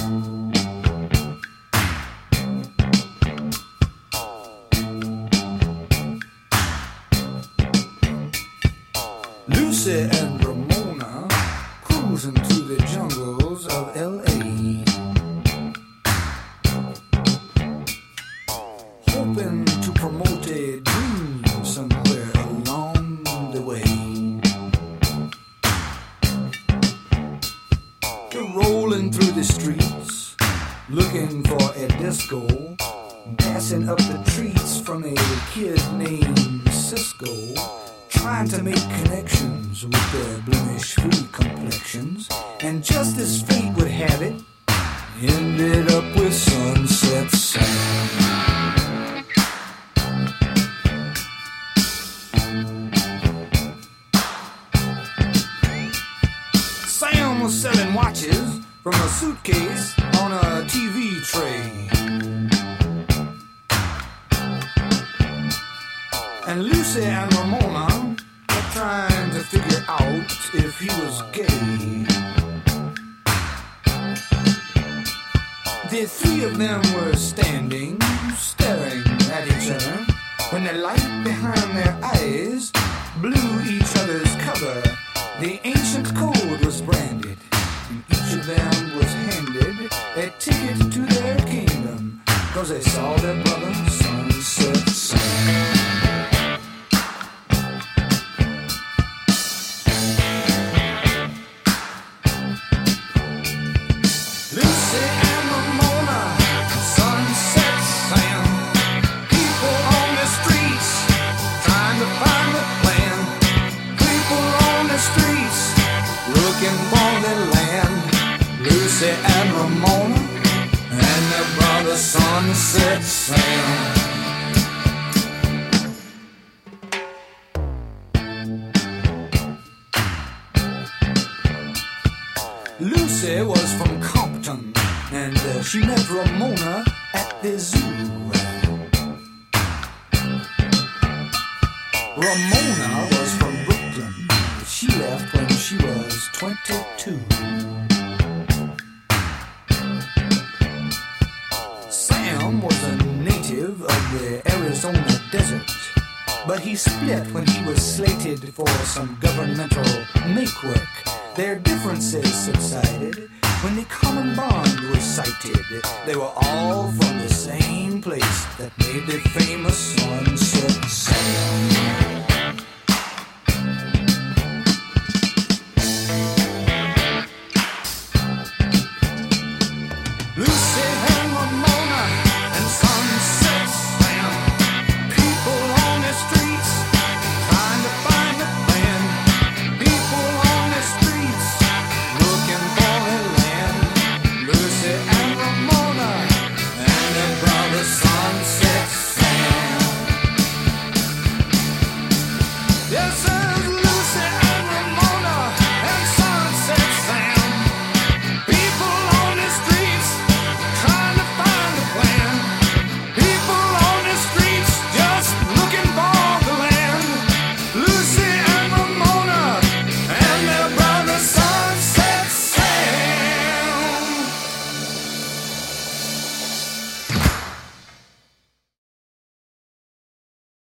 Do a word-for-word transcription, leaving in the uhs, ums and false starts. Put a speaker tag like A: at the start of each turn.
A: Lucy and Ramona cruising through the jungles of L A, hoping to promote a dream somewhere along the way. They're rolling through the streets, looking for a disco, passing up the treats from a kid named Cisco, trying to make connections with their blemish-free complexions, and just as fate would have it, ended up with Sunset Sam. Sam was selling watches from a suitcase on a T V tray, and Lucy and Ramona were trying to figure out if he was gay. The three of them were standing, staring at each other, when the light behind their eyes blew each other's cover. The ancient code was branded, and each of them was handed a ticket to their kingdom, 'cause they saw their brother Sunset Sam. And Ramona and their brother Sunset Sam. Lucy was from Compton, and uh, she met Ramona at the zoo. Ramona was from Brooklyn. She left when she was twenty-two. Sam was a native of the Arizona desert, but he split when he was slated for some governmental make-work. Their differences subsided when the common bond was sighted. They were all from the same place that made the famous Sunset Sam.